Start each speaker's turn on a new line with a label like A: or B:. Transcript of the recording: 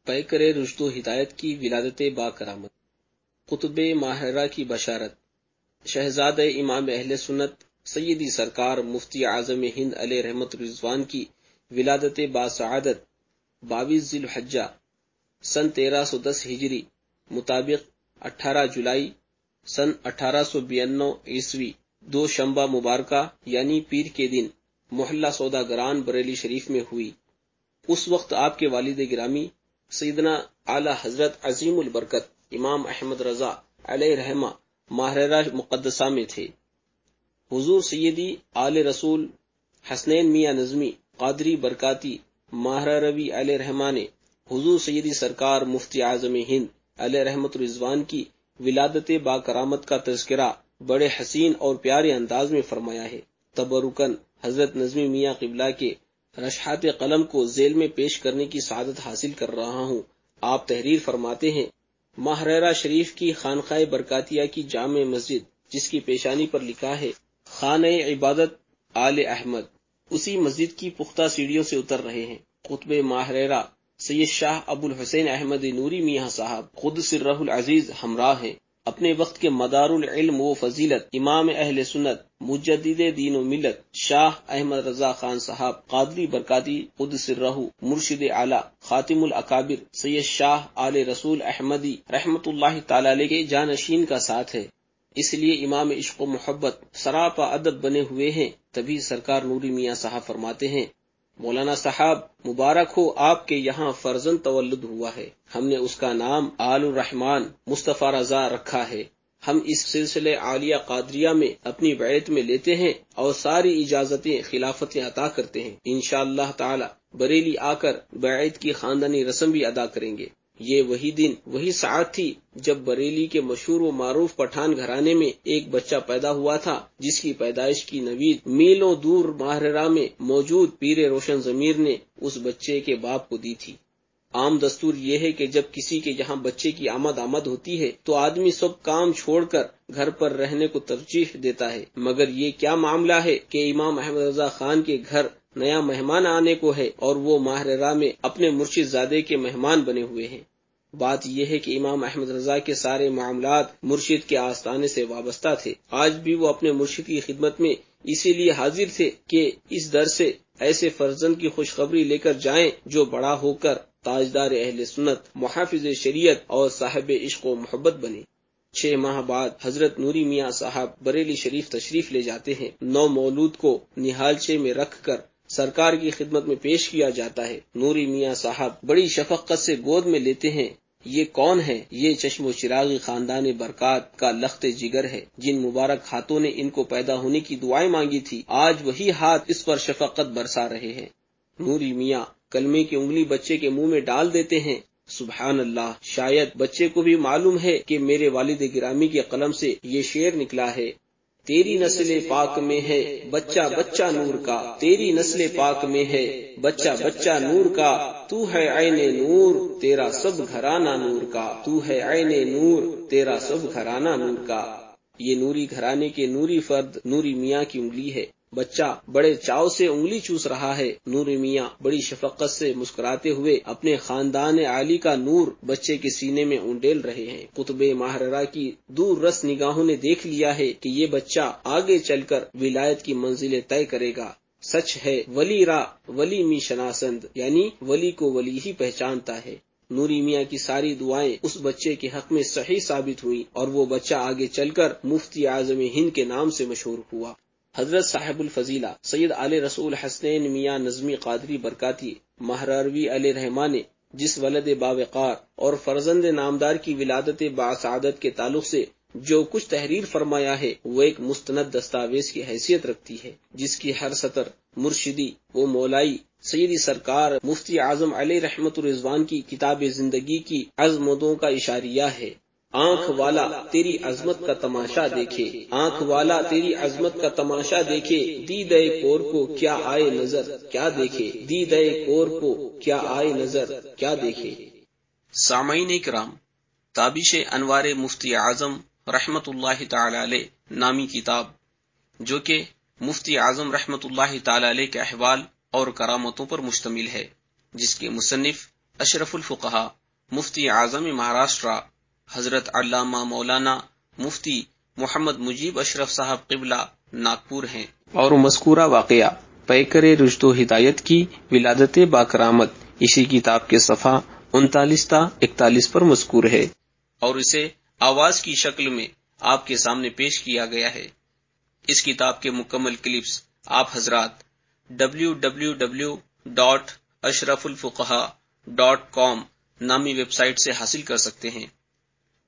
A: پیکر رشد و ہدایت کی ولادت با کرامت، قطب ماہرہ کی بشارت، شہزادہ امام اہل سنت سیدی سرکار مفتی اعظم ہند علیہ رحمت رضوان کی ولادت با سعادت 22 ذی الحجہ سن 1310 ہجری مطابق 18 جولائی سن 1892 عیسوی دو شنبہ مبارکہ یعنی پیر کے دن محلہ سوداگران بریلی شریف میں ہوئی۔ اس وقت آپ کے والد گرامی سیدنا اعلی حضرت عظیم البرکت امام احمد رضا علیہ رحمہ ماہرہ مقدسہ میں تھے۔ حضور سیدی آل رسول حسنین میاں نظمی قادری برکاتی ماہرہ روی علیہ رحمہ نے حضور سیدی سرکار مفتی اعظم ہند علیہ رحمت رضوان کی ولادت با کرامت کا تذکرہ بڑے حسین اور پیارے انداز میں فرمایا ہے۔ تبرکن حضرت نظمی میاں قبلہ کے رشحات قلم کو ذیل میں پیش کرنے کی سعادت حاصل کر رہا ہوں۔ آپ تحریر فرماتے ہیں، ماہرہ شریف کی خانقاہ برکاتیہ کی جامع مسجد، جس کی پیشانی پر لکھا ہے خانہ عبادت آل احمد، اسی مسجد کی پختہ سیڑھیوں سے اتر رہے ہیں۔ قطب ماہرہ سید شاہ ابو الحسین احمد نوری میاں صاحب خود سرہ العزیز ہمراہ ہیں۔ اپنے وقت کے مدار العلم و فضیلت امام اہل سنت مجدد دین و ملت شاہ احمد رضا خان صاحب قادری برکاتی خود سرہ مرشد اعلی خاتم الاکابر سید شاہ آل رسول احمدی رحمت اللہ تعالی علیہ کے جانشین کا ساتھ ہے، اس لیے امام عشق و محبت سراپا ادب بنے ہوئے ہیں۔ تبھی سرکار نوری میاں صاحب فرماتے ہیں، مولانا صاحب مبارک ہو، آپ کے یہاں فرزند تولد ہوا ہے، ہم نے اس کا نام آل الرحمن مصطفیٰ رضا رکھا ہے۔ ہم اس سلسلے عالیہ قادریہ میں اپنی بیعت میں لیتے ہیں اور ساری اجازتیں خلافتیں عطا کرتے ہیں۔ انشاءاللہ تعالی بریلی آ کر بیعت کی خاندانی رسم بھی ادا کریں گے۔ یہ وہی دن، وہی ساعت تھی جب بریلی کے مشہور و معروف پٹھان گھرانے میں ایک بچہ پیدا ہوا تھا، جس کی پیدائش کی نوید میلوں دور ماہرہ میں موجود پیر روشن ضمیر نے اس بچے کے باپ کو دی تھی۔ عام دستور یہ ہے کہ جب کسی کے یہاں بچے کی آمد ہوتی ہے تو آدمی سب کام چھوڑ کر گھر پر رہنے کو ترجیح دیتا ہے، مگر یہ کیا معاملہ ہے کہ امام احمد رضا خان کے گھر نیا مہمان آنے کو ہے اور وہ ماہرہ میں اپنے مرشد زادے کے مہمان بنے ہوئے ہیں۔ بات یہ ہے کہ امام احمد رضا کے سارے معاملات مرشد کے آستانے سے وابستہ تھے۔ آج بھی وہ اپنے مرشد کی خدمت میں اسی لیے حاضر تھے کہ اس در سے ایسے فرزند کی خوشخبری لے کر جائیں جو بڑا ہو کر تاجدار اہل سنت، محافظ شریعت اور صاحب عشق و محبت بنے۔ 6 ماہ بعد حضرت نوری میاں صاحب بریلی شریف تشریف لے جاتے ہیں۔ 9 مولود کو نہالچے میں رکھ کر سرکار کی خدمت میں پیش کیا جاتا ہے۔ نوری میاں صاحب بڑی شفقت سے گود میں لیتے ہیں۔ یہ کون ہے؟ یہ چشم و چراغی خاندان برکات کا لخت جگر ہے، جن مبارک ہاتھوں نے ان کو پیدا ہونے کی دعائیں مانگی تھی، آج وہی ہاتھ اس پر شفقت برسا رہے ہیں۔ نوری میاں کلمے کی انگلی بچے کے منہ میں ڈال دیتے ہیں۔ سبحان اللہ، شاید بچے کو بھی معلوم ہے کہ میرے والد گرامی کے قلم سے یہ شعر نکلا ہے، تیری نسل پاک میں ہے بچہ بچہ نور کا، تیری نسل پاک میں ہے بچہ بچہ نور کا، تو ہے عین نور تیرا سب گھرانہ نور کا، تو ہے عین نور تیرا سب گھرانہ نور کا۔ یہ نوری گھرانے کے نوری فرد نوری میاں کی انگلی ہے۔ بچہ بڑے چاو سے انگلی چوس رہا ہے۔ نوری میاں بڑی شفقت سے مسکراتے ہوئے اپنے خاندان عالی کا نور بچے کے سینے میں اونڈیل رہے ہیں۔ قطب ماہرہ کی دور رس نگاہوں نے دیکھ لیا ہے کہ یہ بچہ آگے چل کر ولایت کی منزلیں طے کرے گا۔ سچ ہے ولی را ولی می شناسند، یعنی ولی کو ولی ہی پہچانتا ہے۔ نوری میاں کی ساری دعائیں اس بچے کے حق میں صحیح ثابت ہوئیں اور وہ بچہ آگے چل کر مفتی اعظم ہند کے نام سے مشہور ہوا۔ حضرت صاحب الفضیلہ سید آل رسول حسنین میاں نظمی قادری برکاتی ماہروی علیہ رحمہ نے جس ولد باوقار اور فرزند نامدار کی ولادت باسعادت کے تعلق سے جو کچھ تحریر فرمایا ہے، وہ ایک مستند دستاویز کی حیثیت رکھتی ہے، جس کی ہر سطر مرشدی و مولائی سیدی سرکار مفتی اعظم علیہ رحمت رضوان کی کتاب زندگی کی عظمتوں کا اشاریہ ہے۔ آنکھ والا تیری عظمت کا تماشا دیکھے، آنکھ والا تیری عظمت کا تماشا دیکھے، دیدے کور کو کیا آئے نظر کیا دیکھے، دیدے کور کو کیا آئے نظر کیا دیکھے۔ سامعین کرام، تابش انوار مفتی اعظم رحمت اللہ تعالی علیہ نامی کتاب، جو کہ مفتی اعظم رحمت اللہ تعالی علیہ کے احوال اور کرامتوں پر مشتمل ہے، جس کے مصنف اشرف الفقہا مفتی اعظم مہاراشٹرا حضرت علامہ مولانا مفتی محمد مجیب اشرف صاحب قبلہ ناگپور ہیں، اور مذکورہ واقعہ پیکر رشد و ہدایت کی ولادت باکرامت اسی کتاب کے صفحہ 39 تا 41 پر مذکور ہے، اور اسے آواز کی شکل میں آپ کے سامنے پیش کیا گیا ہے۔ اس کتاب کے مکمل کلپس آپ حضرات www.ashrafulfuqaha.com نامی ویب سائٹ سے حاصل کر سکتے ہیں۔